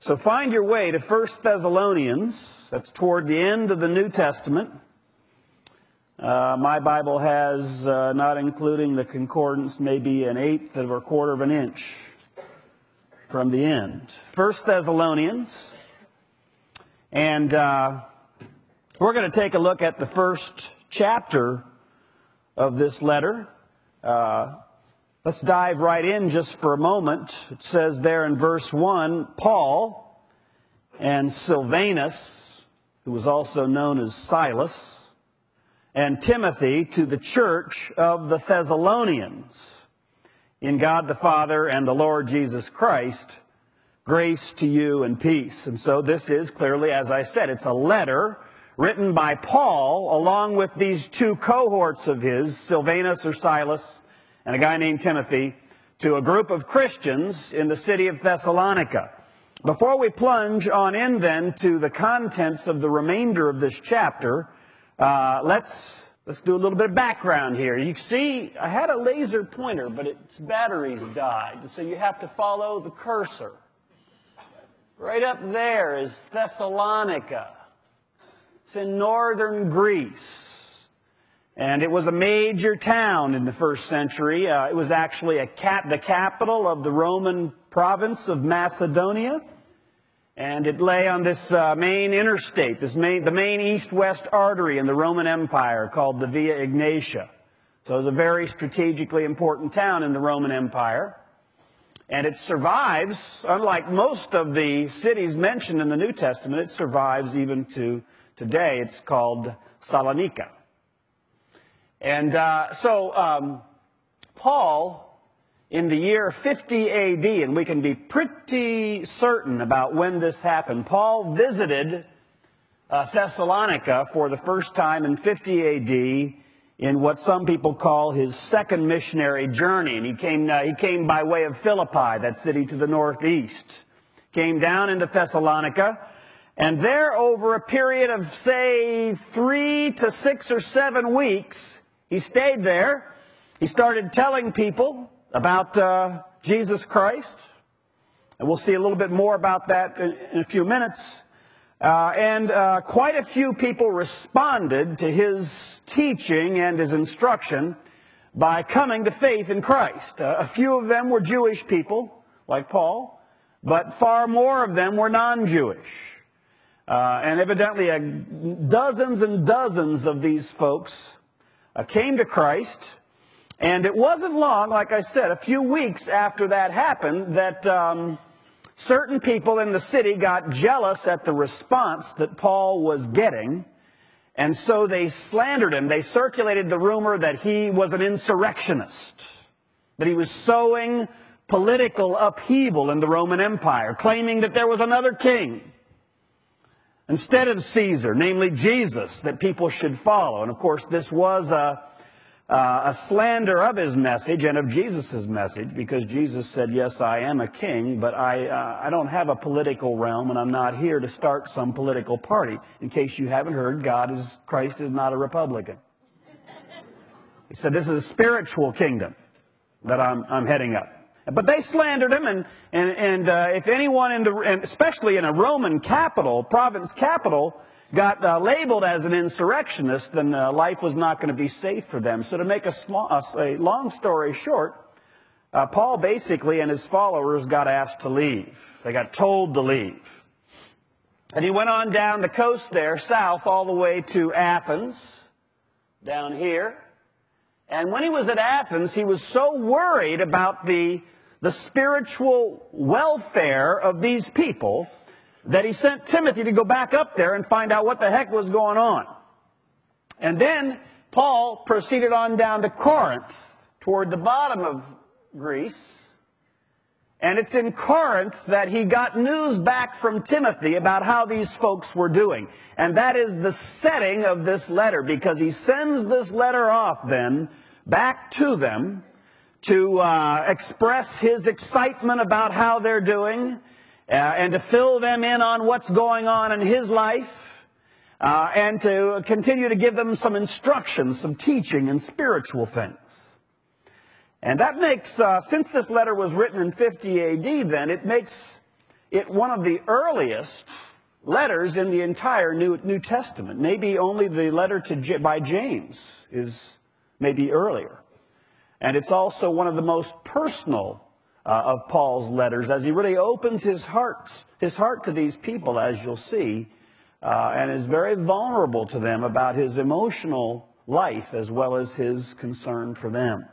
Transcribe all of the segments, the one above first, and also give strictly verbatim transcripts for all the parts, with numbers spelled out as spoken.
So find your way to First Thessalonians. That's toward the end of the New Testament. Uh, my Bible has, uh, not including the concordance, maybe an eighth of or a quarter of an inch from the end. First Thessalonians. And uh, we're going to take a look at the first chapter of this letter. Uh, let's dive right in just for a moment. It says there in verse one, Paul and Silvanus, who was also known as Silas, and Timothy to the church of the Thessalonians, in God the Father and the Lord Jesus Christ, grace to you and peace. And so this is clearly, as I said, it's a letter written by Paul along with these two cohorts of his, Silvanus or Silas, and a guy named Timothy, to a group of Christians in the city of Thessalonica. Before we plunge on in then to the contents of the remainder of this chapter, uh, let's let's do a little bit of background here. You see, I had a laser pointer, but its batteries died, so you have to follow the cursor. Right up there is Thessalonica. It's in northern Greece. And it was a major town in the first century. Uh, it was actually a cap the capital of the Roman province of Macedonia. And it lay on this uh, main interstate, this main, the main east-west artery in the Roman Empire called the Via Egnatia. So it was a very strategically important town in the Roman Empire. And it survives, unlike most of the cities mentioned in the New Testament, it survives even to today. It's called Salonika. And uh, so um, Paul, in the year fifty A D, and we can be pretty certain about when this happened, Paul visited uh, Thessalonica for the first time in fifty A D in what some people call his second missionary journey. And he came, uh, he came by way of Philippi, that city to the northeast. Came down into Thessalonica, and there over a period of, say, three to six or seven weeks, he stayed there. He started telling people about uh, Jesus Christ. And we'll see a little bit more about that in, in a few minutes. Uh, and uh, quite a few people responded to his teaching and his instruction by coming to faith in Christ. Uh, a few of them were Jewish people, like Paul, but far more of them were non-Jewish. Uh, and evidently uh, dozens and dozens of these folks uh, came to Christ. And it wasn't long, like I said, a few weeks after that happened, that Um, certain people in the city got jealous at the response that Paul was getting, and so they slandered him. They circulated the rumor that he was an insurrectionist, that he was sowing political upheaval in the Roman Empire, claiming that there was another king instead of Caesar, namely Jesus, that people should follow. And of course, this was a Uh, a slander of his message and of Jesus' message, because Jesus said, yes, I am a king, but I, uh, I don't have a political realm, and I'm not here to start some political party. In case you haven't heard, God is, Christ is not a Republican. He said, this is a spiritual kingdom that I'm, I'm heading up. But they slandered him, and, and, and uh, if anyone, in the, and especially in a Roman capital, province capital, got uh, labeled as an insurrectionist, then uh, life was not going to be safe for them. So to make a, small, a, a long story short, uh, Paul basically and his followers got asked to leave. They got told to leave. And he went on down the coast there, south, all the way to Athens, down here. And when he was at Athens, he was so worried about the, the spiritual welfare of these people that he sent Timothy to go back up there and find out what the heck was going on. And then Paul proceeded on down to Corinth, toward the bottom of Greece. And it's in Corinth that he got news back from Timothy about how these folks were doing. And that is the setting of this letter, because he sends this letter off then back to them to uh, express his excitement about how they're doing, Uh, and to fill them in on what's going on in his life, uh, and to continue to give them some instruction, some teaching and spiritual things. And that makes, uh, since this letter was written in fifty A D then, it makes it one of the earliest letters in the entire New, New Testament. Maybe only the letter to J, by James is maybe earlier. And it's also one of the most personal uh, of Paul's letters, as he really opens his heart, his heart to these people, as you'll see, uh, and is very vulnerable to them about his emotional life as well as his concern for them.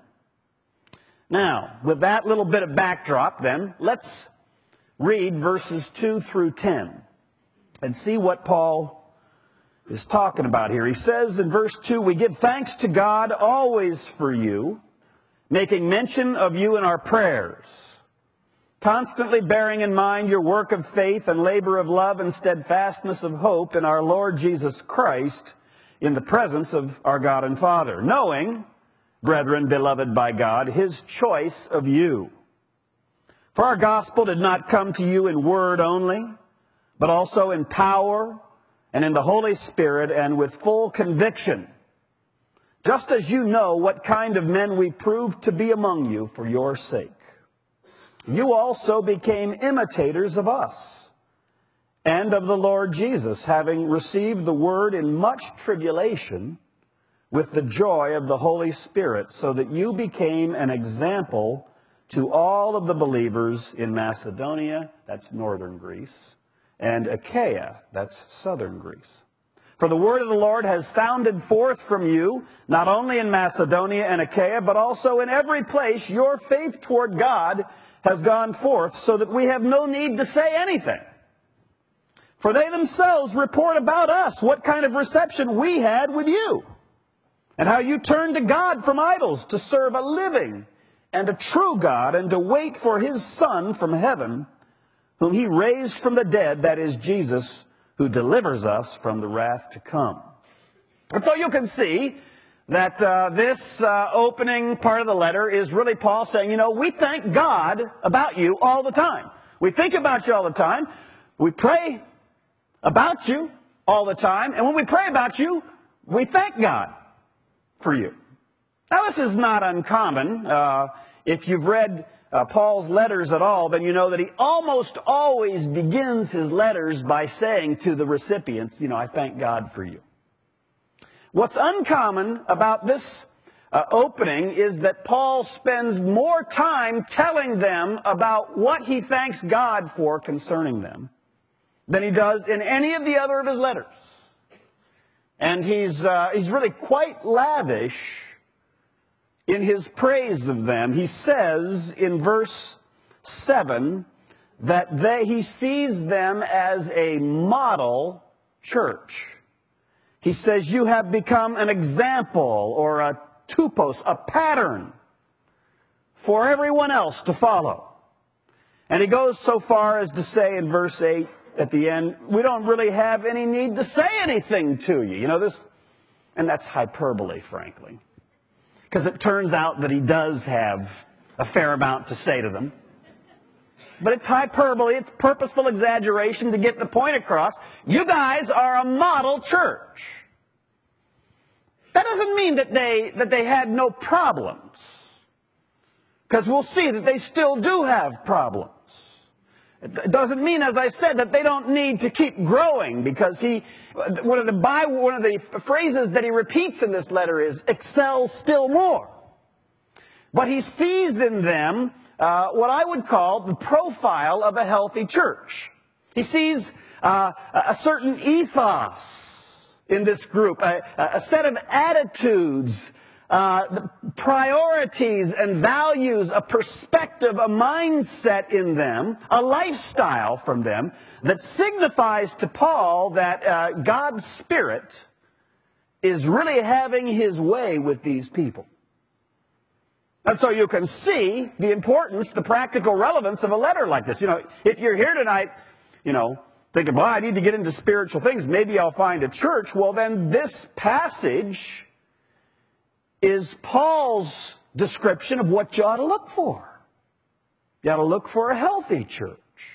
Now, with that little bit of backdrop, then, let's read verses two through ten and see what Paul is talking about here. He says in verse two, "We give thanks to God always for you, making mention of you in our prayers, constantly bearing in mind your work of faith and labor of love and steadfastness of hope in our Lord Jesus Christ, in the presence of our God and Father, knowing, brethren, beloved by God, his choice of you. For our gospel did not come to you in word only, but also in power and in the Holy Spirit and with full conviction, just as you know what kind of men we proved to be among you for your sake. You also became imitators of us and of the Lord Jesus, having received the word in much tribulation with the joy of the Holy Spirit, so that you became an example to all of the believers in Macedonia," that's northern Greece, "and Achaia," that's southern Greece. For the word of the Lord has sounded forth from you, not only in Macedonia and Achaia, but also in every place your faith toward God has gone forth, so that we have no need to say anything. For they themselves report about us what kind of reception we had with you, and how you turned to God from idols to serve a living and a true God, and to wait for his Son from heaven, whom he raised from the dead, that is Jesus, who delivers us from the wrath to come." And so you can see that uh, this uh, opening part of the letter is really Paul saying, you know, we thank God about you all the time. We think about you all the time. We pray about you all the time. And when we pray about you, we thank God for you. Now, this is not uncommon. Uh, if you've read uh, Paul's letters at all, then you know that he almost always begins his letters by saying to the recipients, you know, I thank God for you. What's uncommon about this uh, opening is that Paul spends more time telling them about what he thanks God for concerning them than he does in any of the other of his letters. And he's, uh, he's really quite lavish in his praise of them. He says in verse seven that they, he sees them as a model church. He says, you have become an example or a tupos, a pattern for everyone else to follow. And he goes so far as to say in verse eight at the end, we don't really have any need to say anything to you. You know this, and that's hyperbole, frankly. Because it turns out that he does have a fair amount to say to them. But it's hyperbole, it's purposeful exaggeration to get the point across. You guys are a model church. That doesn't mean that they, that they had no problems. Because we'll see that they still do have problems. It doesn't mean, as I said, that they don't need to keep growing, because he, one of the, one of the phrases that he repeats in this letter is, excel still more. But he sees in them uh, what I would call the profile of a healthy church. He sees uh, a certain ethos in this group, a, a set of attitudes, uh, priorities and values, a perspective, a mindset in them, a lifestyle from them that signifies to Paul that uh, God's Spirit is really having his way with these people. And so you can see the importance, the practical relevance of a letter like this. You know, if you're here tonight, you know, thinking, well, I need to get into spiritual things, maybe I'll find a church. Well, then this passage is Paul's description of what you ought to look for. You ought to look for a healthy church.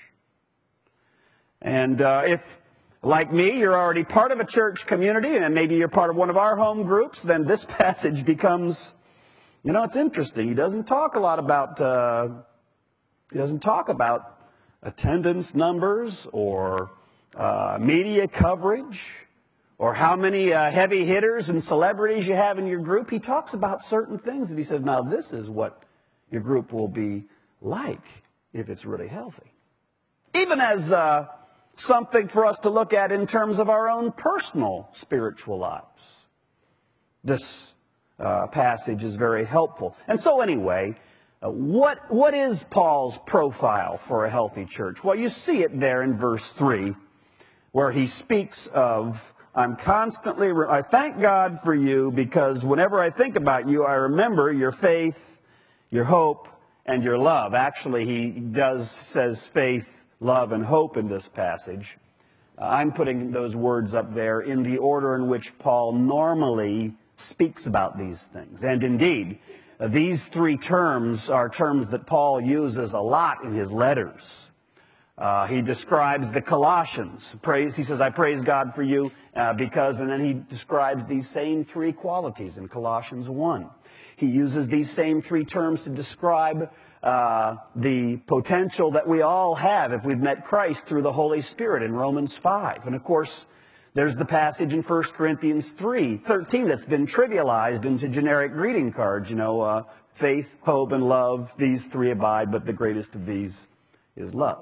And uh, if, like me, you're already part of a church community, and maybe you're part of one of our home groups, then this passage becomes, you know, it's interesting. He doesn't talk a lot about, uh, he doesn't talk about attendance numbers or uh, media coverage or how many uh, heavy hitters and celebrities you have in your group. He talks about certain things and he says, now this is what your group will be like if it's really healthy. Even as uh, something for us to look at in terms of our own personal spiritual lives. This uh, passage is very helpful. And so anyway, uh, what, what is Paul's profile for a healthy church? Well, you see it there in verse three, where he speaks of, I'm constantly, re- I thank God for you because whenever I think about you, I remember your faith, your hope, and your love. Actually, he does, says faith, love, and hope in this passage. Uh, I'm putting those words up there in the order in which Paul normally speaks about these things. And indeed, uh, these three terms are terms that Paul uses a lot in his letters. Uh, he describes the Colossians. Praise, he says, I praise God for you uh, because, and then he describes these same three qualities in Colossians one. He uses these same three terms to describe uh, the potential that we all have if we've met Christ through the Holy Spirit in Romans five. And of course, there's the passage in First Corinthians three thirteen that's been trivialized into generic greeting cards. You know, uh, faith, hope, and love, these three abide, but the greatest of these is love.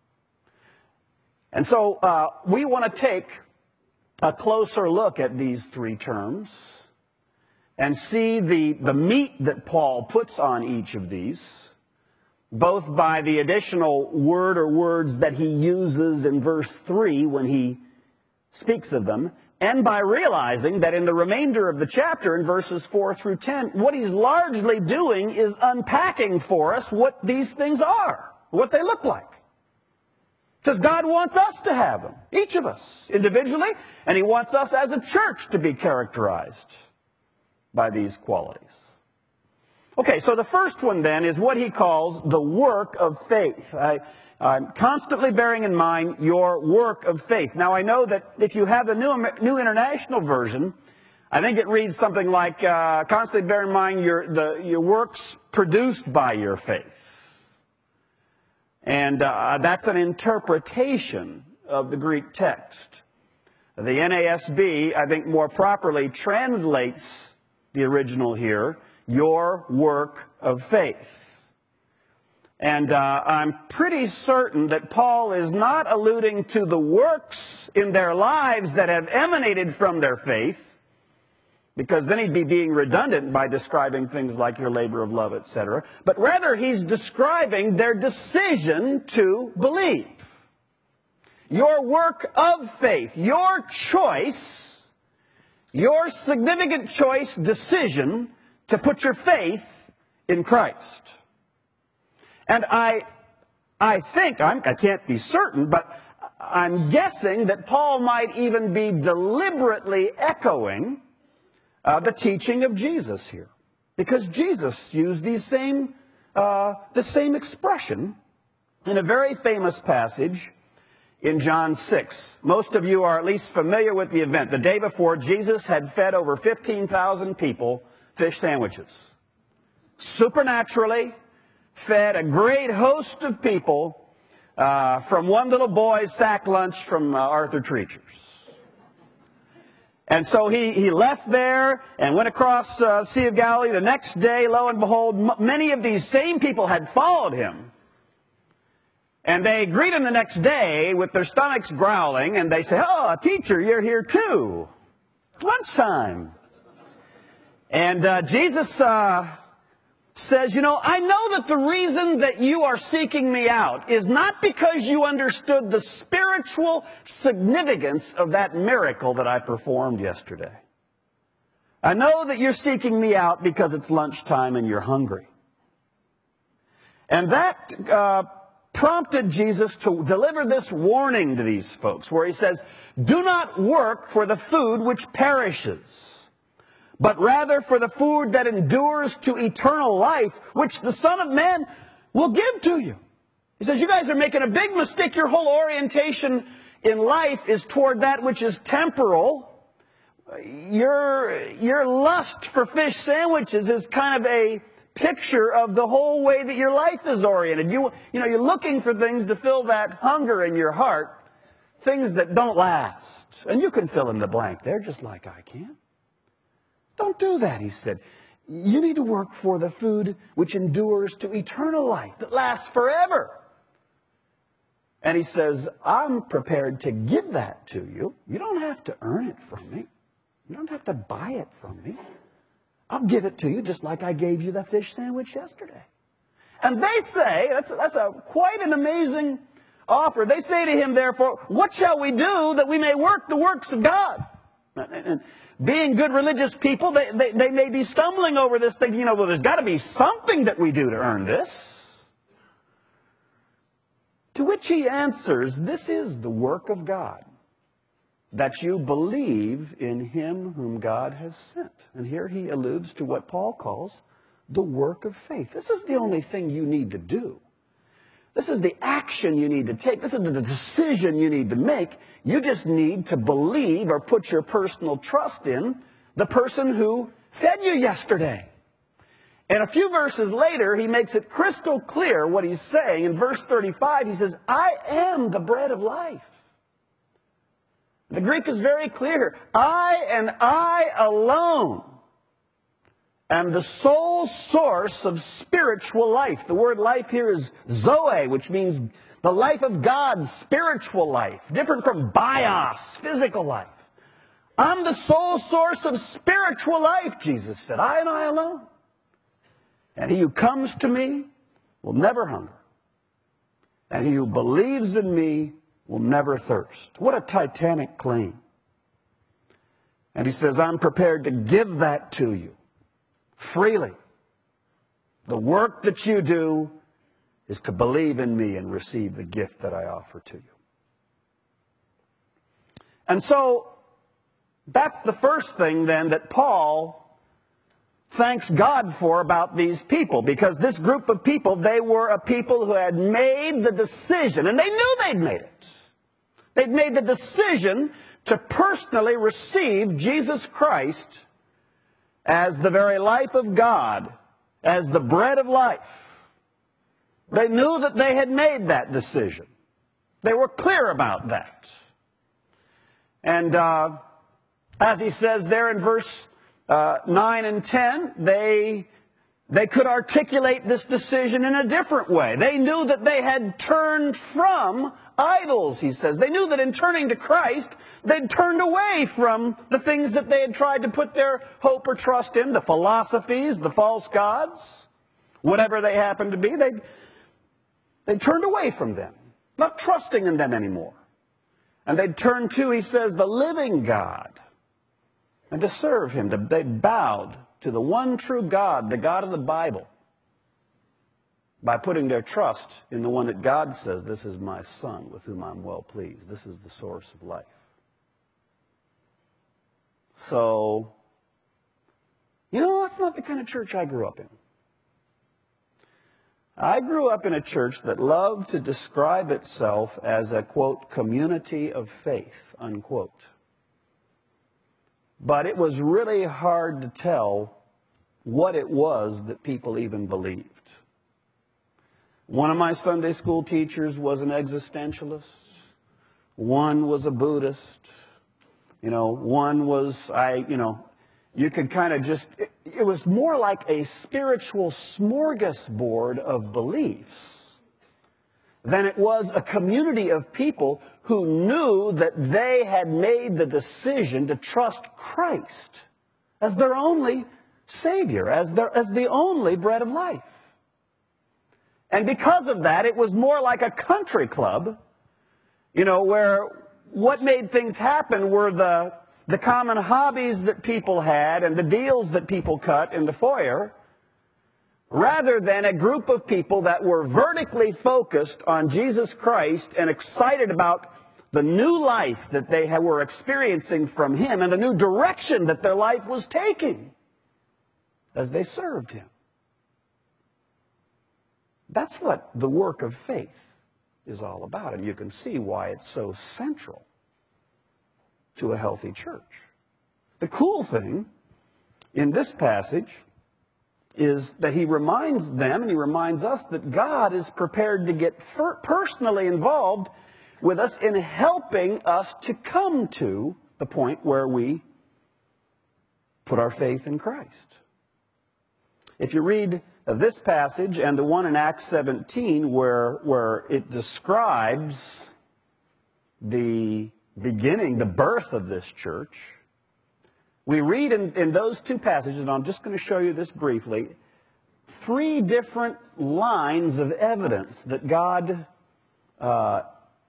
And so uh, we want to take a closer look at these three terms and see the, the meat that Paul puts on each of these, both by the additional word or words that he uses in verse three when he speaks of them, and by realizing that in the remainder of the chapter, in verses four through ten, what he's largely doing is unpacking for us what these things are, what they look like. Because God wants us to have them, each of us, individually, and he wants us as a church to be characterized by these qualities. Okay, so the first one then is what he calls the work of faith. I, I'm constantly bearing in mind your work of faith. Now, I know that if you have the New, New International Version, I think it reads something like, uh, constantly bear in mind your, the, your works produced by your faith. And uh, that's an interpretation of the Greek text. The N A S B, I think, more properly translates the original here, your work of faith. And uh, I'm pretty certain that Paul is not alluding to the works in their lives that have emanated from their faith, because then he'd be being redundant by describing things like your labor of love, et cetera. But rather, he's describing their decision to believe. Your work of faith, your choice, your significant choice, decision to put your faith in Christ. And I, I think, I'm, I can't be certain, but I'm guessing that Paul might even be deliberately echoing uh, the teaching of Jesus here. Because Jesus used these same, uh, the same expression in a very famous passage in John six. Most of you are at least familiar with the event. The day before, Jesus had fed over fifteen thousand people fish sandwiches. Supernaturally fed a great host of people uh, from one little boy's sack lunch from uh, Arthur Treacher's. And so he, he left there and went across the uh, Sea of Galilee. The next day, lo and behold, m- many of these same people had followed him. And they greet him the next day with their stomachs growling, and they say, oh, teacher, you're here too. It's lunchtime. And uh, Jesus uh, says, you know, I know that the reason that you are seeking me out is not because you understood the spiritual significance of that miracle that I performed yesterday. I know that you're seeking me out because it's lunchtime and you're hungry. And that uh, prompted Jesus to deliver this warning to these folks, where he says, do not work for the food which perishes, but rather for the food that endures to eternal life, which the Son of Man will give to you. He says, you guys are making a big mistake. Your whole orientation in life is toward that which is temporal. Your, your lust for fish sandwiches is kind of a picture of the whole way that your life is oriented. You, you know, you're looking for things to fill that hunger in your heart, things that don't last. And you can fill in the blank there just like I can. Don't do that, he said. You need to work for the food which endures to eternal life, that lasts forever. And he says, I'm prepared to give that to you. You don't have to earn it from me. You don't have to buy it from me. I'll give it to you just like I gave you the fish sandwich yesterday. And they say, that's, that's a, quite an amazing offer. They say to him, therefore, what shall we do that we may work the works of God? And being good religious people, they, they, they may be stumbling over this, thinking, you know, well, there's got to be something that we do to earn this. To which he answers, this is the work of God, that you believe in him whom God has sent. And here he alludes to what Paul calls the work of faith. This is the only thing you need to do. This is the action you need to take. This is the decision you need to make. You just need to believe or put your personal trust in the person who fed you yesterday. And a few verses later, he makes it crystal clear what he's saying. In verse thirty-five, he says, I am the bread of life. The Greek is very clear. I and I alone am the sole source of spiritual life. The word life here is zoe, which means the life of God, spiritual life, different from bios, physical life. I'm the sole source of spiritual life, Jesus said. I and I alone. And he who comes to me will never hunger. And he who believes in me will never thirst. What a titanic claim. And he says, I'm prepared to give that to you freely. The work that you do is to believe in me and receive the gift that I offer to you. And so that's the first thing then that Paul thanks God for about these people, because this group of people, they were a people who had made the decision, and they knew they'd made it. They'd made the decision to personally receive Jesus Christ as the very life of God, as the bread of life. They knew that they had made that decision. They were clear about that. And uh, as he says there in verse Uh, nine and ten, they, they could articulate this decision in a different way. They knew that they had turned from idols, he says. They knew that in turning to Christ, they'd turned away from the things that they had tried to put their hope or trust in, the philosophies, the false gods, whatever they happened to be. They'd, they'd turned away from them, not trusting in them anymore. And they'd turned to, he says, the living God. And to serve him, to, they bowed to the one true God, the God of the Bible, by putting their trust in the one that God says, this is my Son with whom I'm well pleased. This is the source of life. So, you know, that's not the kind of church I grew up in. I grew up in a church that loved to describe itself as a, quote, community of faith, unquote. But it was really hard to tell what it was that people even believed. One of my Sunday school teachers was an existentialist. One was a Buddhist. You know, one was, I, you know, you could kind of just, it, it was more like a spiritual smorgasbord of beliefs than it was a community of people who knew that they had made the decision to trust Christ as their only Savior, as, their, as the only bread of life. And because of that, it was more like a country club, you know, where what made things happen were the, the common hobbies that people had and the deals that people cut in the foyer, rather than a group of people that were vertically focused on Jesus Christ and excited about the new life that they were experiencing from him and the new direction that their life was taking as they served him. That's what the work of faith is all about, and you can see why it's so central to a healthy church. The cool thing in this passage is that he reminds them and he reminds us that God is prepared to get personally involved with us in helping us to come to the point where we put our faith in Christ. If you read this passage and the one in Acts seventeen where, where it describes the beginning, the birth of this church, we read in, in those two passages, and I'm just going to show you this briefly, three different lines of evidence that God uh,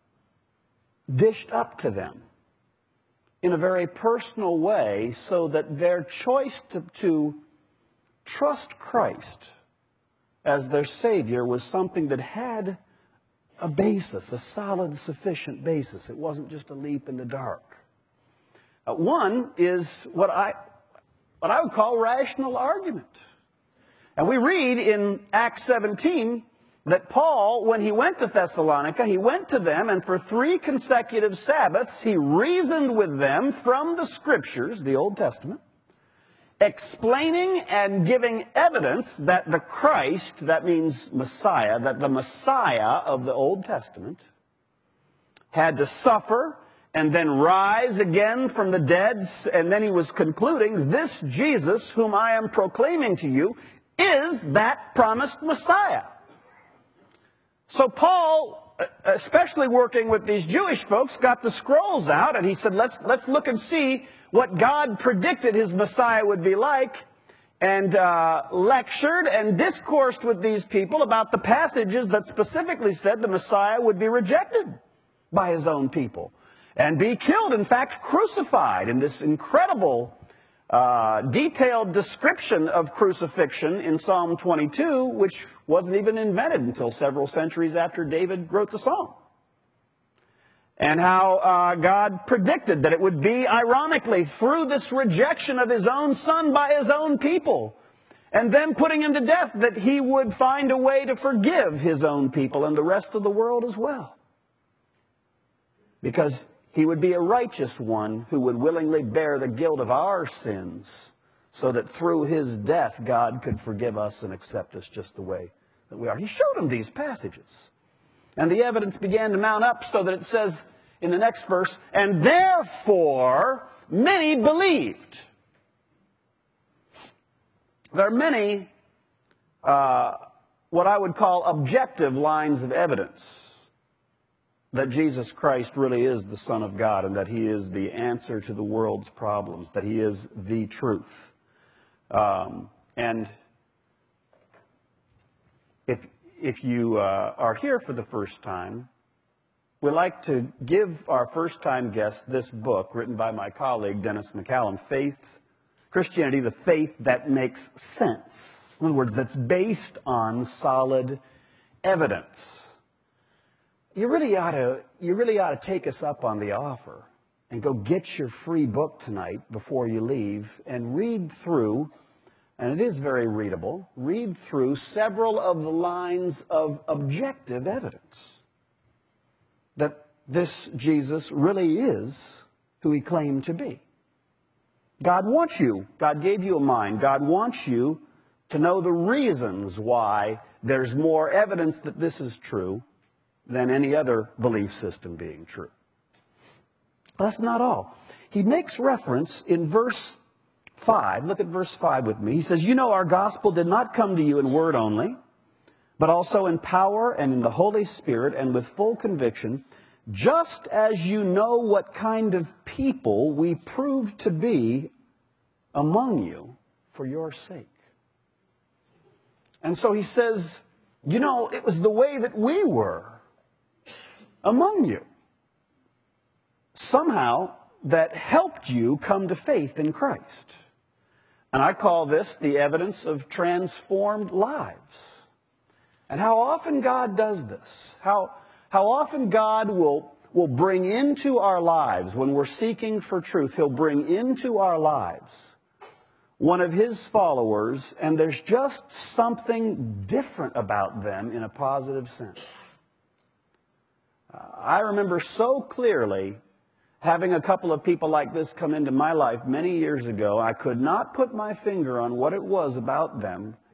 dished up to them in a very personal way so that their choice to, to trust Christ as their Savior was something that had a basis, a solid, sufficient basis. It wasn't just a leap in the dark. Uh, one is what I, what I would call rational argument. And we read in Acts seventeen that Paul, when he went to Thessalonica, he went to them, and for three consecutive Sabbaths, he reasoned with them from the Scriptures, the Old Testament, explaining and giving evidence that the Christ, that means Messiah, that the Messiah of the Old Testament had to suffer and then rise again from the dead. And then he was concluding, this Jesus whom I am proclaiming to you is that promised Messiah. So Paul, especially working with these Jewish folks, got the scrolls out and he said, let's, let's look and see what God predicted his Messiah would be like, and uh, lectured and discoursed with these people about the passages that specifically said the Messiah would be rejected by his own people and be killed, in fact, crucified, in this incredible uh, detailed description of crucifixion in Psalm twenty-two, which wasn't even invented until several centuries after David wrote the psalm. And how uh, God predicted that it would be, ironically, through this rejection of his own son by his own people, and them putting him to death, that he would find a way to forgive his own people and the rest of the world as well. Because he would be a righteous one who would willingly bear the guilt of our sins, so that through his death God could forgive us and accept us just the way that we are. He showed them these passages. And the evidence began to mount up so that it says in the next verse, and therefore many believed. There are many uh, what I would call objective lines of evidence that Jesus Christ really is the Son of God and that he is the answer to the world's problems, that he is the truth. Um, and if If you uh, are here for the first time, we'd like to give our first-time guests this book written by my colleague, Dennis McCallum, Faith, Christianity, the Faith That Makes Sense. In other words, that's based on solid evidence. You really ought to, you really ought to take us up on the offer and go get your free book tonight before you leave and read through, and it is very readable, read through several of the lines of objective evidence that this Jesus really is who he claimed to be. God wants you, God gave you a mind, God wants you to know the reasons why there's more evidence that this is true than any other belief system being true. That's not all. He makes reference in verse five. Look at verse five with me. He says, you know, our gospel did not come to you in word only, but also in power and in the Holy Spirit and with full conviction, just as you know what kind of people we proved to be among you for your sake. And so he says, you know, it was the way that we were among you, somehow, that helped you come to faith in Christ. And I call this the evidence of transformed lives. And how often God does this, how, how often God will, will bring into our lives, when we're seeking for truth, he'll bring into our lives one of his followers, and there's just something different about them in a positive sense. Uh, I remember so clearly having a couple of people like this come into my life many years ago. I could not put my finger on what it was about them,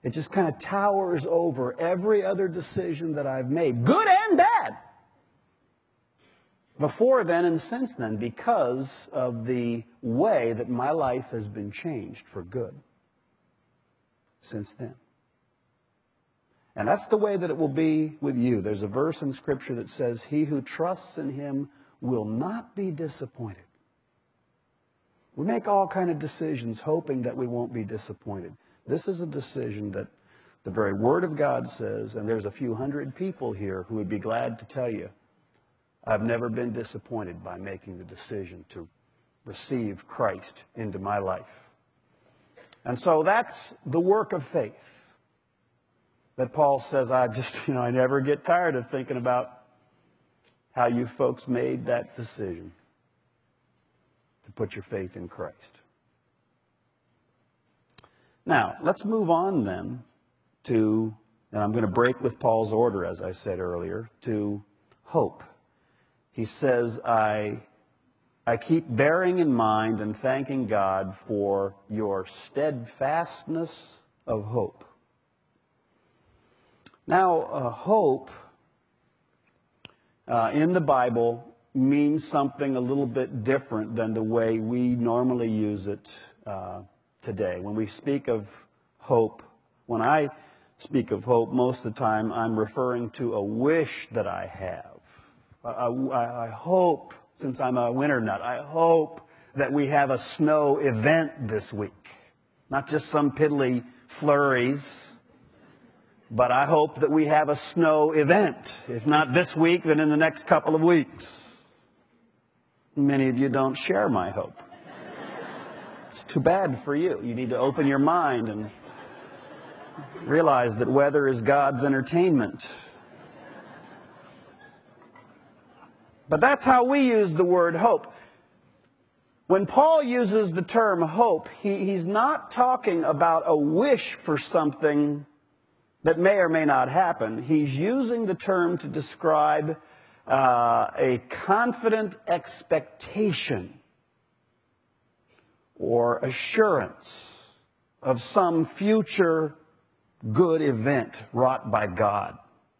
It just kind of towers over every other decision that I've made, good and bad, before then and since then, because of the way that my life has been changed for good since then. And that's the way that it will be with you. There's a verse in Scripture that says, he who trusts in him will not be disappointed. We make all kinds of decisions hoping that we won't be disappointed. This is a decision that the very Word of God says, and there's a few hundred people here who would be glad to tell you, I've never been disappointed by making the decision to receive Christ into my life. And so that's the work of faith that Paul says, I just, you know, I never get tired of thinking about how you folks made that decision to put your faith in Christ. Now, let's move on then to, and I'm going to break with Paul's order, as I said earlier, to hope. He says, I, I keep bearing in mind and thanking God for your steadfastness of hope. Now, uh, hope uh, in the Bible means something a little bit different than the way we normally use it uh, today. When we speak of hope, when I speak of hope, most of the time I'm referring to a wish that I have. I, I, I hope, since I'm a winter nut, I hope that we have a snow event this week. Not just some piddly flurries, but I hope that we have a snow event. If not this week, then in the next couple of weeks. Many of you don't share my hope. It's too bad for you. You need to open your mind and realize that weather is God's entertainment. But that's how we use the word hope. When Paul uses the term hope, he, he's not talking about a wish for something that may or may not happen. He's using the term to describe uh, a confident expectation or assurance of some future good event wrought by God.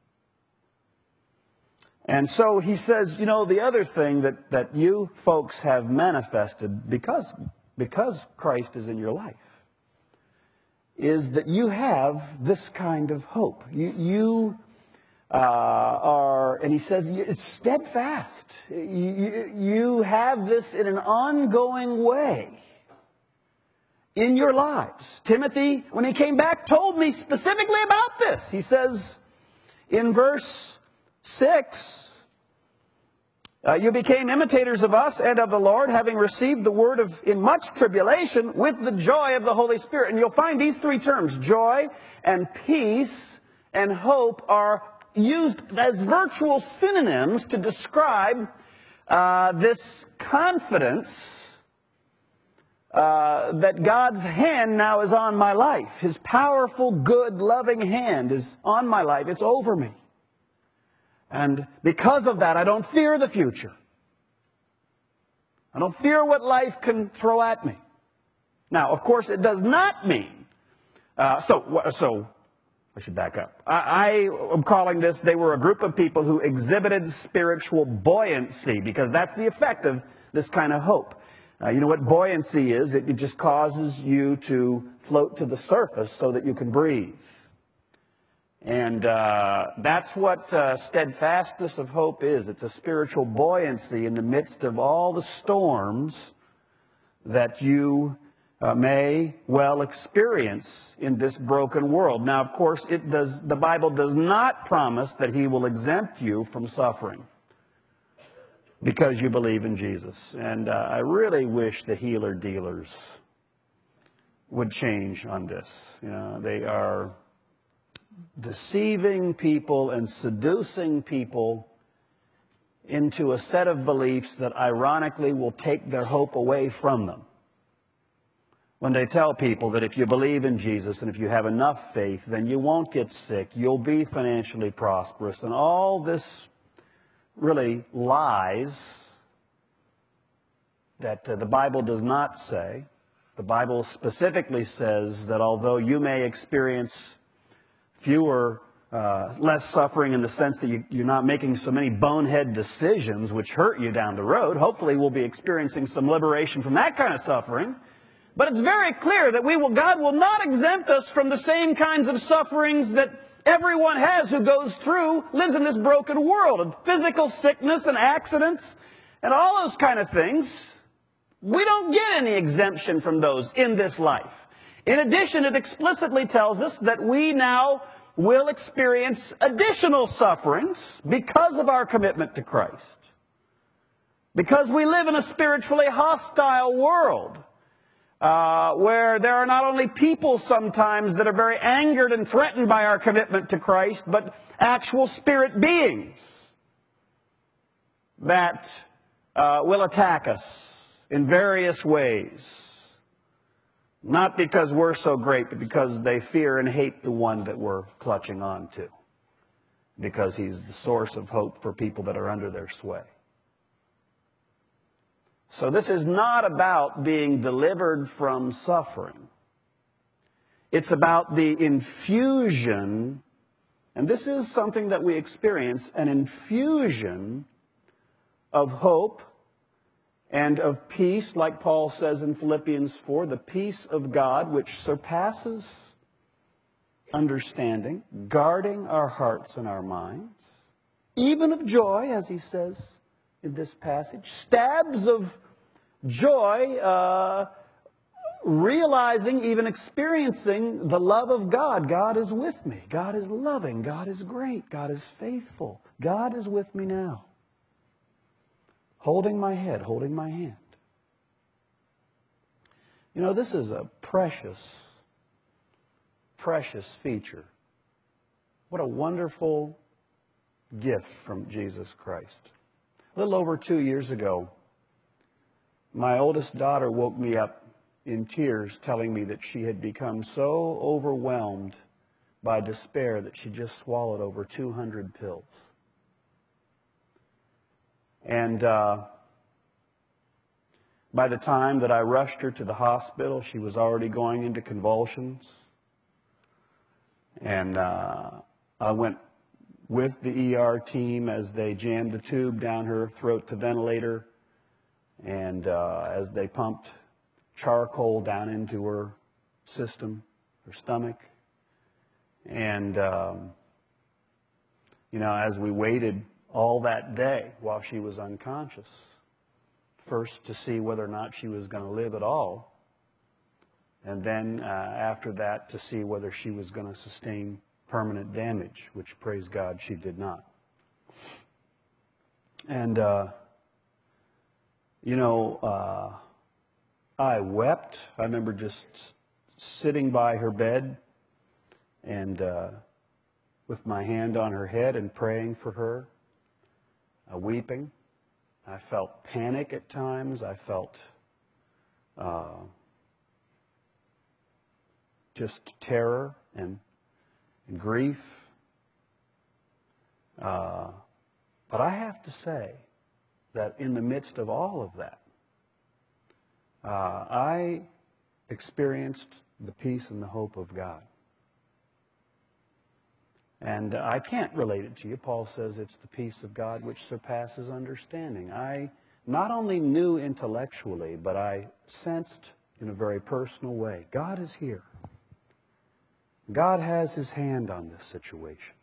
And so he says, you know, the other thing that, that you folks have manifested because, because Christ is in your life is that you have this kind of hope. You, you uh, are, and he says, it's steadfast. You, you have this in an ongoing way in your lives. Timothy, when he came back, told me specifically about this. He says in verse six, Uh, you became imitators of us and of the Lord, having received the word of in much tribulation with the joy of the Holy Spirit. And you'll find these three terms, joy and peace and hope, are used as virtual synonyms to describe uh, this confidence uh, that God's hand now is on my life. His powerful, good, loving hand is on my life. It's over me. And because of that, I don't fear the future. I don't fear what life can throw at me. Now, of course, it does not mean, uh, so, so I should back up. I, I am calling this, they were a group of people who exhibited spiritual buoyancy, because that's the effect of this kind of hope. Uh, you know what buoyancy is? It, it just causes you to float to the surface so that you can breathe. And uh, that's what uh, steadfastness of hope is. It's a spiritual buoyancy in the midst of all the storms that you uh, may well experience in this broken world. Now, of course, it does, the Bible does not promise that He will exempt you from suffering because you believe in Jesus. And uh, I really wish the healer-dealers would change on this. You know, they are deceiving people and seducing people into a set of beliefs that ironically will take their hope away from them. When they tell people that if you believe in Jesus and if you have enough faith, then you won't get sick, you'll be financially prosperous, and all this really lies that uh, the Bible does not say. The Bible specifically says that although you may experience fewer, uh, less suffering in the sense that you, you're not making so many bonehead decisions which hurt you down the road, hopefully we'll be experiencing some liberation from that kind of suffering. But it's very clear that we will, God will not exempt us from the same kinds of sufferings that everyone has who goes through, lives in this broken world of physical sickness and accidents and all those kind of things. We don't get any exemption from those in this life. In addition, it explicitly tells us that we now will experience additional sufferings because of our commitment to Christ. Because we live in a spiritually hostile world. Uh, where there are not only people sometimes that are very angered and threatened by our commitment to Christ, but actual spirit beings that uh, will attack us in various ways. Not because we're so great, but because they fear and hate the one that we're clutching on to. Because he's the source of hope for people that are under their sway. So this is not about being delivered from suffering. It's about the infusion, and this is something that we experience, an infusion of hope and of peace, like Paul says in Philippians four, the peace of God which surpasses understanding, guarding our hearts and our minds, even of joy, as he says in this passage, stabs of joy, uh, realizing, even experiencing the love of God. God is with me. God is loving. God is great. God is faithful. God is with me now. Holding my head, holding my hand. You know, this is a precious, precious feature. What a wonderful gift from Jesus Christ. A little over two years ago, my oldest daughter woke me up in tears telling me that she had become so overwhelmed by despair that she just swallowed over two hundred pills. And uh, by the time that I rushed her to the hospital, she was already going into convulsions. And uh, I went with the E R team as they jammed the tube down her throat to ventilator. And uh, as they pumped charcoal down into her system, her stomach. And, um, you know, as we waited all that day while she was unconscious, first to see whether or not she was going to live at all, and then uh, after that to see whether she was going to sustain permanent damage, which, praise God, she did not. And, uh, you know, uh, I wept. I remember just sitting by her bed and uh, with my hand on her head and praying for her, uh, weeping. I felt panic at times. I felt uh, just terror and, and grief. Uh, but I have to say that in the midst of all of that, uh, I experienced the peace and the hope of God. And I can't relate it to you. Paul says it's the peace of God which surpasses understanding. I not only knew intellectually, but I sensed in a very personal way, God is here. God has his hand on this situation.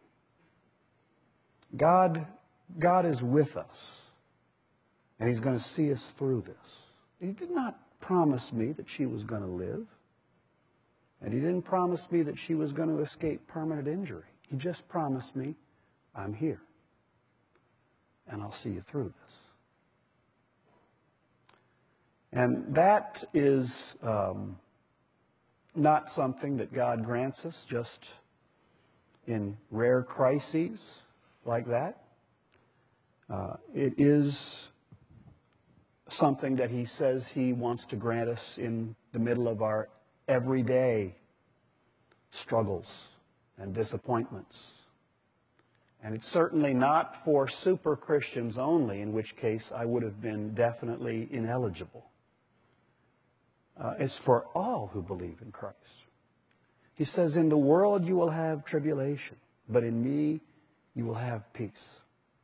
God, God is with us. And he's going to see us through this. He did not promise me that she was going to live. And he didn't promise me that she was going to escape permanent injury. He just promised me, I'm here. And I'll see you through this. And that is um, not something that God grants us just in rare crises like that. Uh, it is something that he says he wants to grant us in the middle of our everyday struggles and disappointments. And it's certainly not for super Christians only, in which case I would have been definitely ineligible. Uh, it's for all who believe in Christ. He says, in the world you will have tribulation, but in me you will have peace.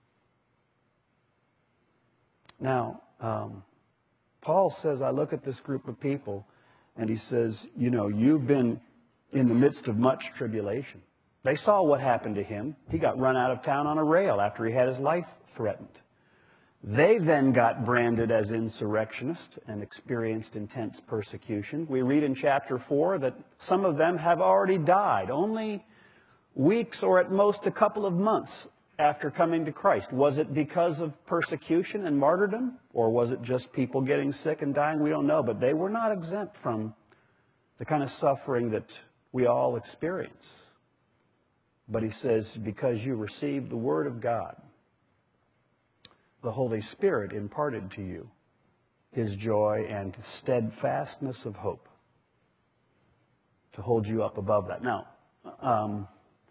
Now, um, Paul says, I look at this group of people, and he says, you know, you've been in the midst of much tribulation. They saw what happened to him. He got run out of town on a rail after he had his life threatened. They then got branded as insurrectionists and experienced intense persecution. We read in chapter four that some of them have already died, only weeks or at most a couple of months after coming to Christ. Was it because of persecution and martyrdom, or was it just people getting sick and dying? We don't know, but they were not exempt from the kind of suffering that we all experience. But he says, because you received the Word of God, the Holy Spirit imparted to you His joy and steadfastness of hope to hold you up above that. Now, um,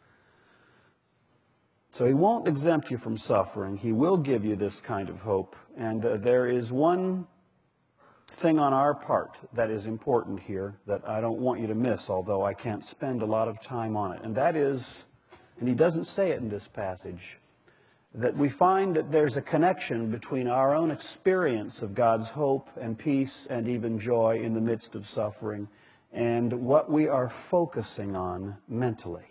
so He won't exempt you from suffering. He will give you this kind of hope. And uh, there is one thing on our part that is important here that I don't want you to miss, although I can't spend a lot of time on it. And that is, and he doesn't say it in this passage, that we find that there's a connection between our own experience of God's hope and peace and even joy in the midst of suffering and what we are focusing on mentally.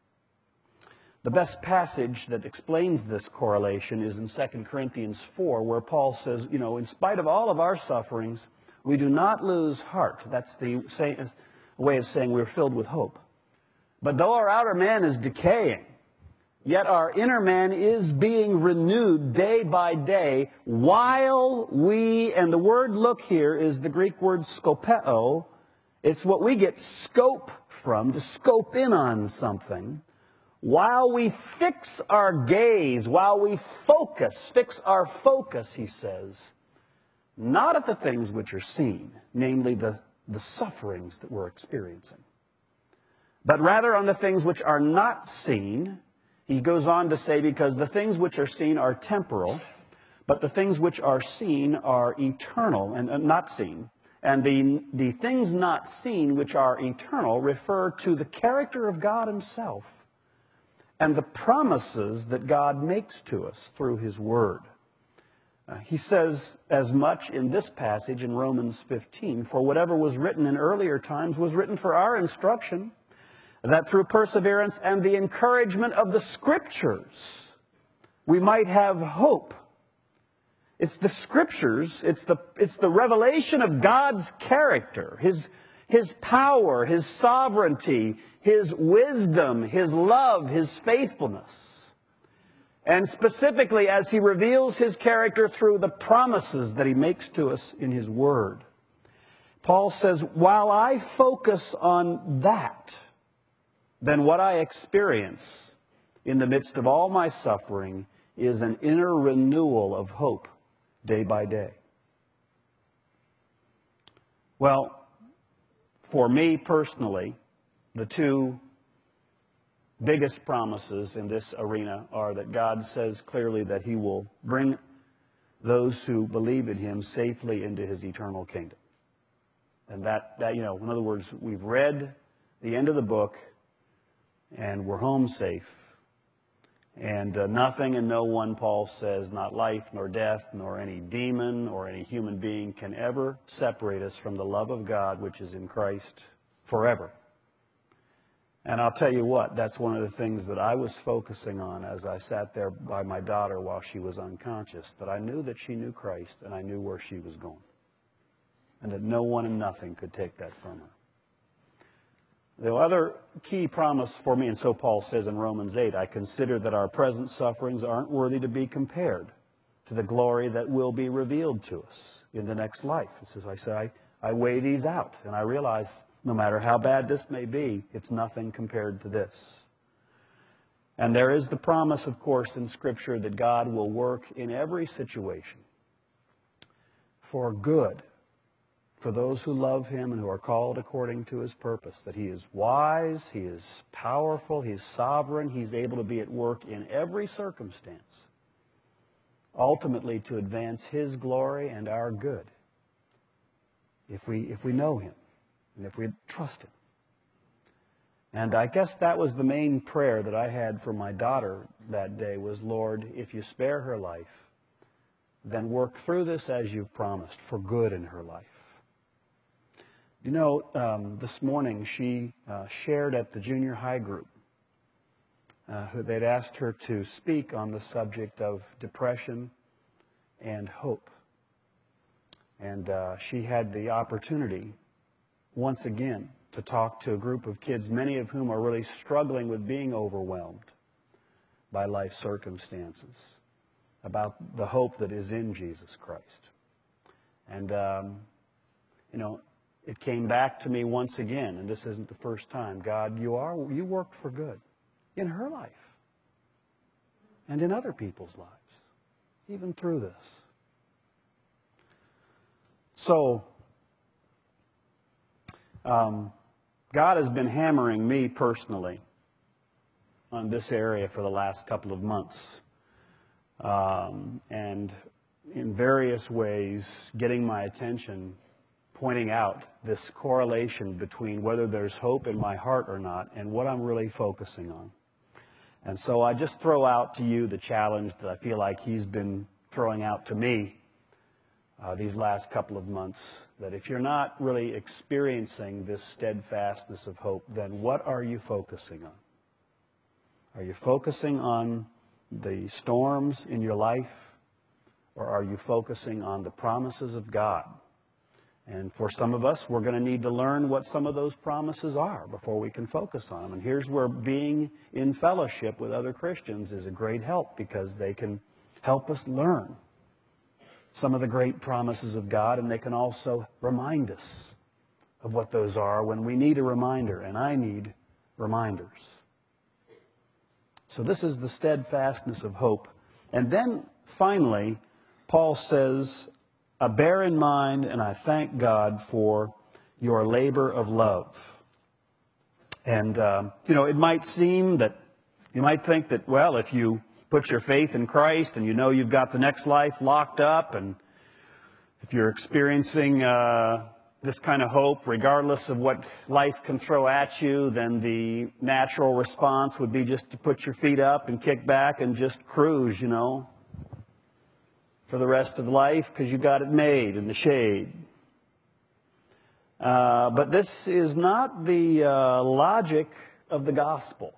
The best passage that explains this correlation is in Second Corinthians four, where Paul says, you know, in spite of all of our sufferings, we do not lose heart. That's the way of saying we're filled with hope. But though our outer man is decaying, yet our inner man is being renewed day by day while we, and the word look here is the Greek word skopeo. It's what we get scope from, to scope in on something. While we fix our gaze, while we focus, fix our focus, he says, not at the things which are seen, namely the, the sufferings that we're experiencing, but rather on the things which are not seen. He goes on to say, because the things which are seen are temporal, but the things which are seen are eternal, and uh, not seen. And the, the things not seen which are eternal refer to the character of God Himself and the promises that God makes to us through His Word. Uh, he says as much in this passage in Romans fifteen, for whatever was written in earlier times was written for our instruction, that through perseverance and the encouragement of the Scriptures, we might have hope. It's the Scriptures, it's the, it's the revelation of God's character, His, His power, His sovereignty, His wisdom, His love, His faithfulness. And specifically as He reveals His character through the promises that He makes to us in His Word. Paul says, while I focus on that, then what I experience in the midst of all my suffering is an inner renewal of hope day by day. Well, for me personally, the two biggest promises in this arena are that God says clearly that He will bring those who believe in Him safely into His eternal kingdom. And that, that you know, in other words, we've read the end of the book, and we're home safe. And uh, nothing and no one, Paul says, not life nor death, nor any demon or any human being can ever separate us from the love of God which is in Christ forever. And I'll tell you what, that's one of the things that I was focusing on as I sat there by my daughter while she was unconscious, that I knew that she knew Christ and I knew where she was going. And that no one and nothing could take that from her. The other key promise for me, and so Paul says in Romans eight, I consider that our present sufferings aren't worthy to be compared to the glory that will be revealed to us in the next life. It says, I say, I, I weigh these out, and I realize no matter how bad this may be, it's nothing compared to this. And there is the promise, of course, in Scripture that God will work in every situation for good, for those who love Him and who are called according to His purpose, that He is wise, He is powerful, He's sovereign, He's able to be at work in every circumstance, ultimately to advance His glory and our good if we, if we know Him and if we trust Him. And I guess that was the main prayer that I had for my daughter that day was, Lord, if you spare her life, then work through this as you've promised for good in her life. You know, um, this morning she uh, shared at the junior high group. Uh, who they'd asked her to speak on the subject of depression and hope. And uh, she had the opportunity, once again, to talk to a group of kids, many of whom are really struggling with being overwhelmed by life circumstances, about the hope that is in Jesus Christ. And, um, you know, it came back to me once again, and this isn't the first time. God, you are you worked for good in her life and in other people's lives, even through this. So, um, God has been hammering me personally on this area for the last couple of months. Um, and in various ways, getting my attention, pointing out this correlation between whether there's hope in my heart or not and what I'm really focusing on. And so I just throw out to you the challenge that I feel like He's been throwing out to me uh, these last couple of months, that if you're not really experiencing this steadfastness of hope, then what are you focusing on? Are you focusing on the storms in your life, or are you focusing on the promises of God? And for some of us, we're going to need to learn what some of those promises are before we can focus on them. And here's where being in fellowship with other Christians is a great help, because they can help us learn some of the great promises of God, and they can also remind us of what those are when we need a reminder, and I need reminders. So this is the steadfastness of hope. And then finally, Paul says, Uh, bear in mind, and I thank God for your labor of love. And, uh, you know, it might seem that, you might think that, well, if you put your faith in Christ and you know you've got the next life locked up, and if you're experiencing uh, this kind of hope, regardless of what life can throw at you, then the natural response would be just to put your feet up and kick back and just cruise, you know, for the rest of life, because you got it made in the shade. Uh, but this is not the uh, logic of the gospel.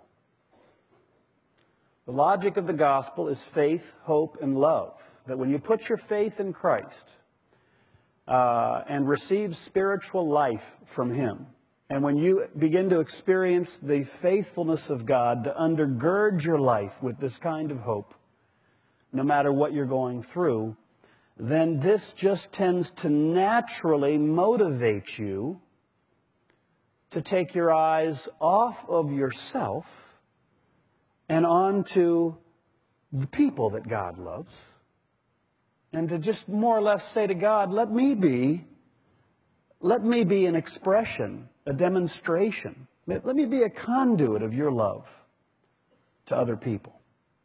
The logic of the gospel is faith, hope, and love. That when you put your faith in Christ uh, and receive spiritual life from Him, and when you begin to experience the faithfulness of God to undergird your life with this kind of hope, no matter what you're going through, then this just tends to naturally motivate you to take your eyes off of yourself and onto the people that God loves, and to just more or less say to God, let me be, let me be an expression, a demonstration. Let me be a conduit of your love to other people.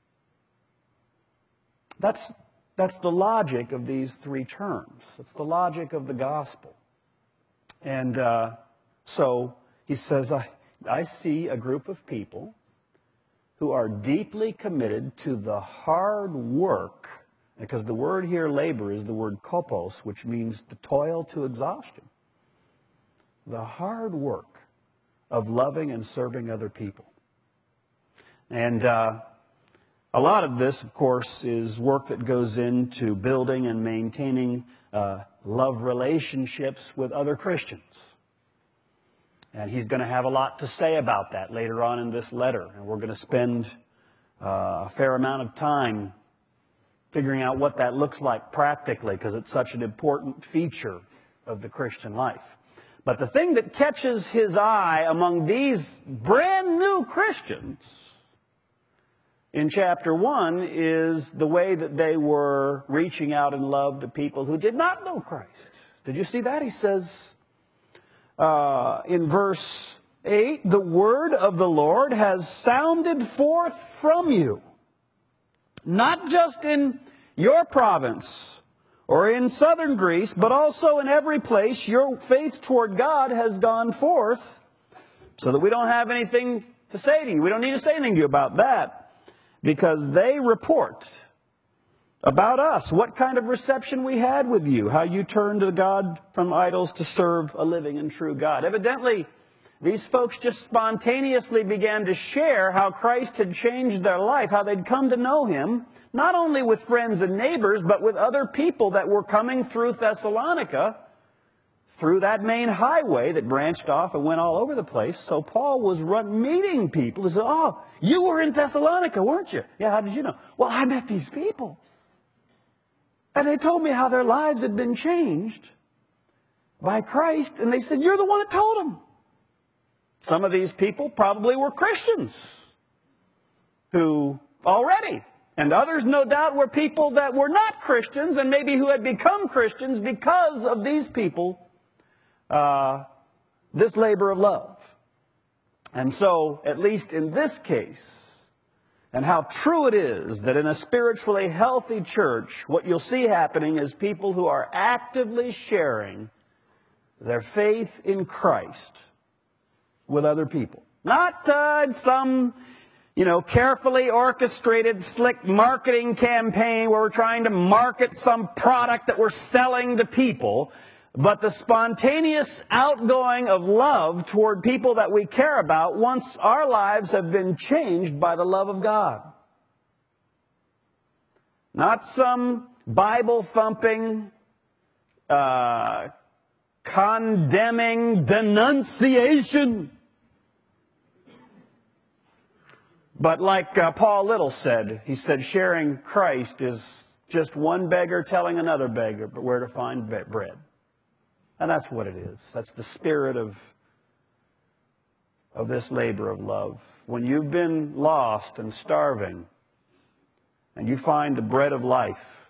That's, that's the logic of these three terms. It's the logic of the gospel. And uh, so he says, I, I see a group of people who are deeply committed to the hard work, because the word here, labor, is the word kopos, which means to toil to exhaustion. The hard work of loving and serving other people. And uh, a lot of this, of course, is work that goes into building and maintaining uh, love relationships with other Christians. And he's going to have a lot to say about that later on in this letter. And we're going to spend uh, a fair amount of time figuring out what that looks like practically, because it's such an important feature of the Christian life. But the thing that catches his eye among these brand new Christians in chapter one is the way that they were reaching out in love to people who did not know Christ. Did you see that? He says uh, in verse eight, the word of the Lord has sounded forth from you, not just in your province or in southern Greece, but also in every place your faith toward God has gone forth, so that we don't have anything to say to you. We don't need to say anything to you about that, because they report about us what kind of reception we had with you, how you turned to God from idols to serve a living and true God. Evidently, these folks just spontaneously began to share how Christ had changed their life, how they'd come to know Him, not only with friends and neighbors, but with other people that were coming through Thessalonica, through that main highway that branched off and went all over the place. So Paul was run, meeting people who said, "Oh, you were in Thessalonica, weren't you?" "Yeah, how did you know?" "Well, I met these people. And they told me how their lives had been changed by Christ." And they said, "You're the one that told them." Some of these people probably were Christians who already, and others no doubt were people that were not Christians and maybe who had become Christians because of these people, uh, this labor of love. And so, at least in this case, and how true it is that in a spiritually healthy church, what you'll see happening is people who are actively sharing their faith in Christ with other people. Not uh, some, you know, carefully orchestrated, slick marketing campaign where we're trying to market some product that we're selling to people, but the spontaneous outgoing of love toward people that we care about once our lives have been changed by the love of God. Not some Bible-thumping, uh, condemning denunciation. But like uh, Paul Little said, he said sharing Christ is just one beggar telling another beggar where to find bread. And that's what it is. That's the spirit of, of this labor of love. When you've been lost and starving, and you find the bread of life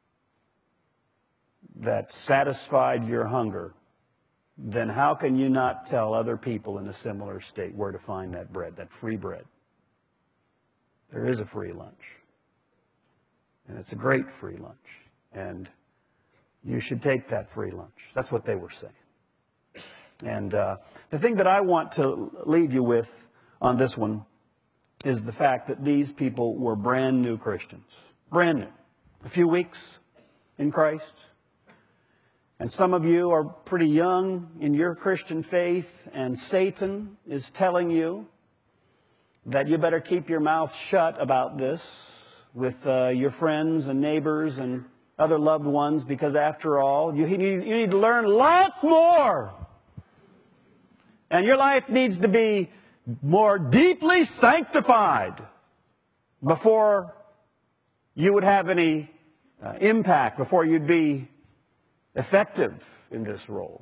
that satisfied your hunger, then how can you not tell other people in a similar state where to find that bread, that free bread? There is a free lunch. And it's a great free lunch. And you should take that free lunch. That's what they were saying. And uh, the thing that I want to leave you with on this one is the fact that these people were brand new Christians. Brand new. A few weeks in Christ. And some of you are pretty young in your Christian faith, and Satan is telling you that you better keep your mouth shut about this with uh, your friends and neighbors and other loved ones, because after all, you, you need to learn lots more. And your life needs to be more deeply sanctified before you would have any uh, impact, before you'd be effective in this role.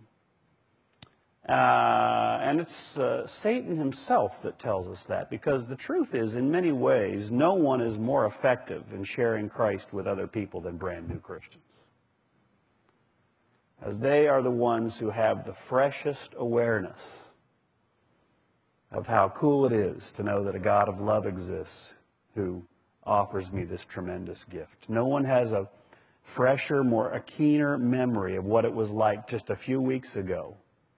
Uh, and it's uh, Satan himself that tells us that, because the truth is, in many ways, no one is more effective in sharing Christ with other people than brand new Christians. As they are the ones who have the freshest awareness of how cool it is to know that a God of love exists who offers me this tremendous gift. No one has a fresher, more a keener memory of what it was like just a few weeks ago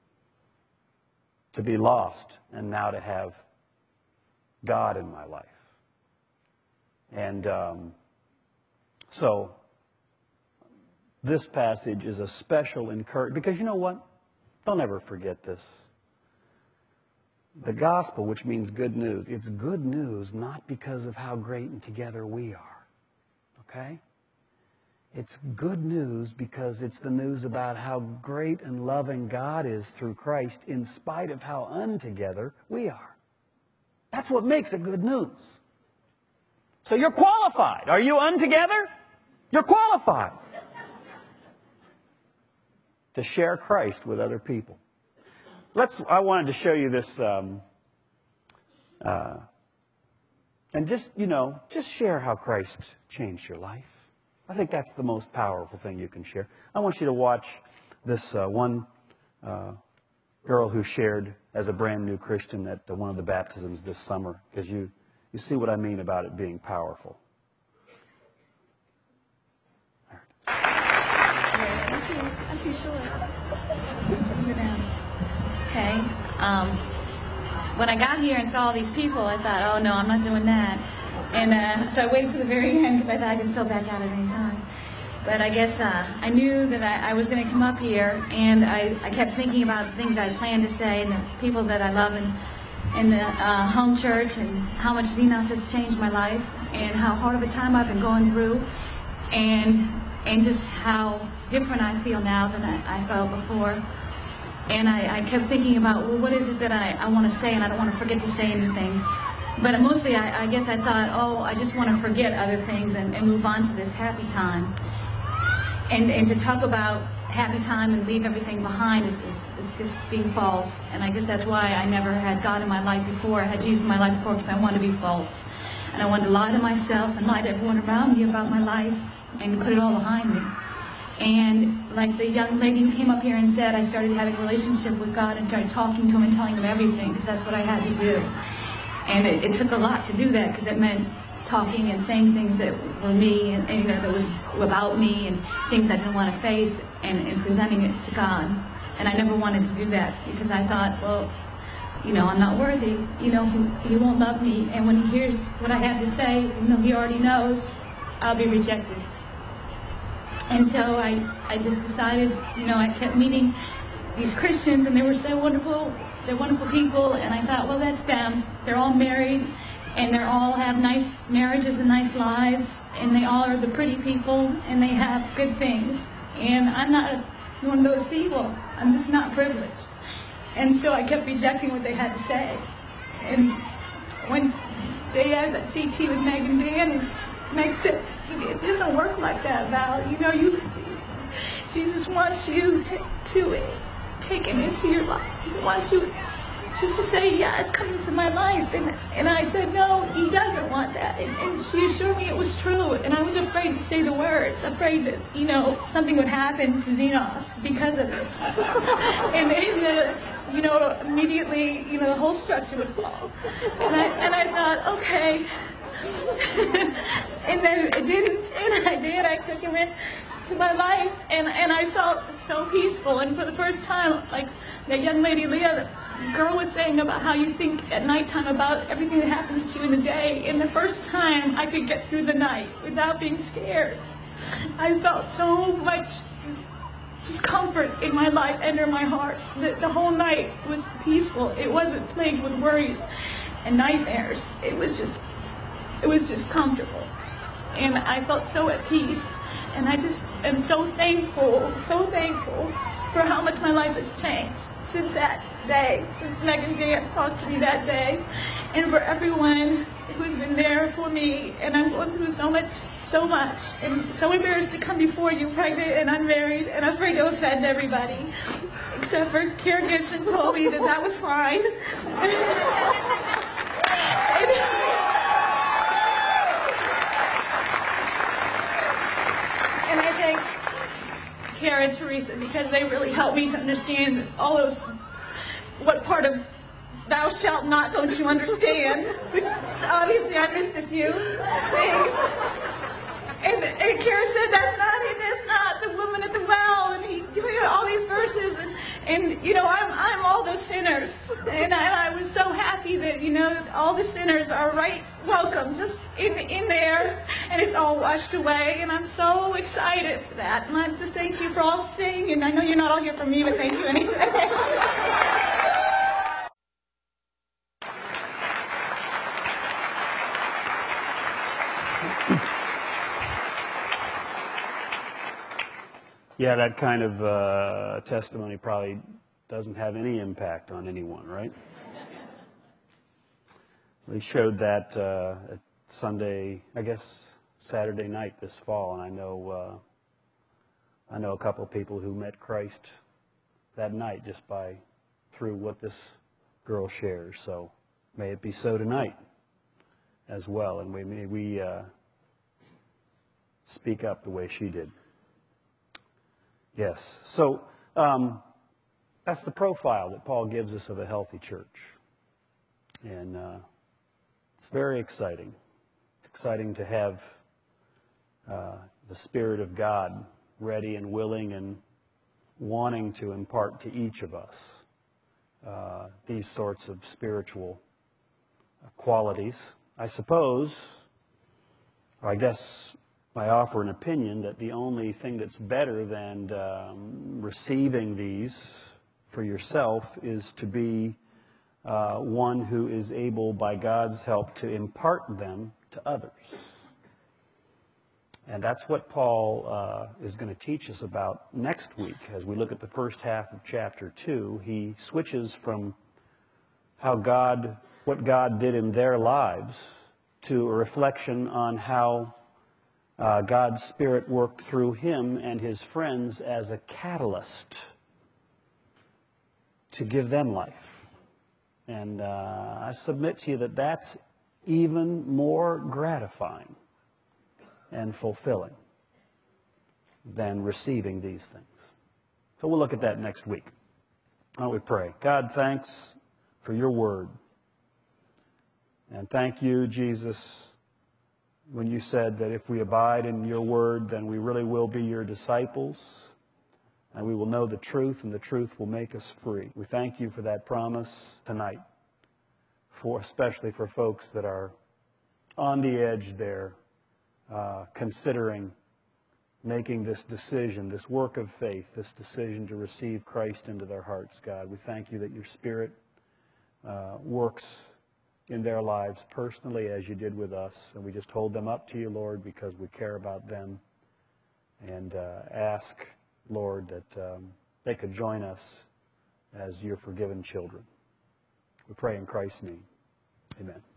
to be lost and now to have God in my life. And um, so this passage is a special encouragement, because you know what? Don't ever forget this. The gospel, which means good news, it's good news not because of how great and together we are. Okay? It's good news because it's the news about how great and loving God is through Christ in spite of how untogether we are. That's what makes it good news. So you're qualified. Are you untogether? You're qualified to share Christ with other people. Let's. I wanted to show you this, um, uh, and just, you know, just share how Christ changed your life. I think that's the most powerful thing you can share. I want you to watch this uh, one uh, girl who shared as a brand new Christian at uh, one of the baptisms this summer, because you, you see what I mean about it being powerful. There it is. too, I'm too short. Go down. Okay. Um, when I got here and saw all these people, I thought, oh no, I'm not doing that. And uh, so I waited to the very end because I thought I could still back out at any time. But I guess uh, I knew that I, I was going to come up here, and I, I kept thinking about the things I had planned to say and the people that I love in, in the uh, home church, and how much Xenos has changed my life, and how hard of a time I've been going through, and and just how different I feel now than I, I felt before. And I, I kept thinking about, well, what is it that I, I want to say, and I don't want to forget to say anything. But mostly, I, I guess I thought, oh, I just want to forget other things and, and move on to this happy time. And, and to talk about happy time and leave everything behind is, is, is just being false. And I guess that's why I never had God in my life before. I had Jesus in my life before because I wanted to be false. And I wanted to lie to myself and lie to everyone around me about my life and put it all behind me. And like the young lady who came up here and said, I started having a relationship with God and started talking to him and telling him everything because that's what I had to do. And it, it took a lot to do that because it meant talking and saying things that were me and, and you know, that was about me and things I didn't want to face, and, and presenting it to God. And I never wanted to do that because I thought, well, you know, I'm not worthy. You know, he, he won't love me. And when he hears what I have to say, even though he already knows, I'll be rejected. And so I, I just decided, you know, I kept meeting these Christians, and they were so wonderful. They're wonderful people, and I thought, well, that's them. They're all married, and they all have nice marriages and nice lives, and they all are the pretty people, and they have good things. And I'm not one of those people. I'm just not privileged. And so I kept rejecting what they had to say. And one day I was at C T with Meg and Dan, and Meg said, it doesn't work like that, Val. You know, you, Jesus wants you to, to take him into your life. He wants you just to say, yeah, it's coming to my life. And and I said, no, he doesn't want that. And, and she assured me it was true. And I was afraid to say the words, afraid that, you know, something would happen to Xenos because of it. and, and uh, you know, immediately, you know, the whole structure would fall. And I, and I thought, okay. And then it didn't, and I did. I took him into my life, and, and I felt so peaceful. And for the first time, like that young lady Leah, the girl was saying about how you think at nighttime about everything that happens to you in the day. And the first time I could get through the night without being scared, I felt so much discomfort in my life and in my heart. The, the whole night was peaceful. It wasn't plagued with worries and nightmares. It was just It was just comfortable, and I felt so at peace, and I just am so thankful, so thankful for how much my life has changed since that day, since Meg and Dan talked to me that day, and for everyone who's been there for me. And I'm going through so much, so much, and so embarrassed to come before you pregnant and unmarried, and afraid to offend everybody, except for Karen Gibson told me that that was fine. and, And I thank Karen and Teresa because they really helped me to understand all those, what part of thou shalt not don't you understand, which obviously I missed a few things. And, and Karen said, that's not it, that's not the woman at the well, and he, you know, all these verses, and, and you know, I'm, I'm all those sinners, and I, I was so happy that, you know, all the sinners are right welcome, just in, in there, and it's all washed away, and I'm so excited for that, and I have to thank you for all singing, and I know you're not all here for me, but thank you anyway. Yeah, that kind of uh, testimony probably doesn't have any impact on anyone, right? We showed that uh, at Sunday, I guess Saturday night this fall, and I know uh, I know a couple of people who met Christ that night just by through what this girl shares. So may it be so tonight as well, and we may we uh, speak up the way she did. Yes. So um, that's the profile that Paul gives us of a healthy church. And uh, it's very exciting. It's exciting to have uh, the Spirit of God ready and willing and wanting to impart to each of us uh, these sorts of spiritual qualities. I suppose, or I guess I offer an opinion that the only thing that's better than um, receiving these for yourself is to be uh, one who is able, by God's help, to impart them to others. And that's what Paul uh, is going to teach us about next week as we look at the first half of chapter two. He switches from how God, what God did in their lives, to a reflection on how uh, God's Spirit worked through him and his friends as a catalyst to give them life. And uh, I submit to you that that's even more gratifying and fulfilling than receiving these things. So we'll look at that next week. Why don't we pray? God, thanks for your word. And thank you, Jesus, when you said that if we abide in your word, then we really will be your disciples, and we will know the truth, and the truth will make us free. We thank you for that promise tonight, for especially for folks that are on the edge there, uh, considering making this decision, this work of faith, this decision to receive Christ into their hearts, God. We thank you that your Spirit uh, works in their lives personally as you did with us. And we just hold them up to you, Lord, because we care about them. And uh, ask, Lord, that um, they could join us as your forgiven children. We pray in Christ's name. Amen.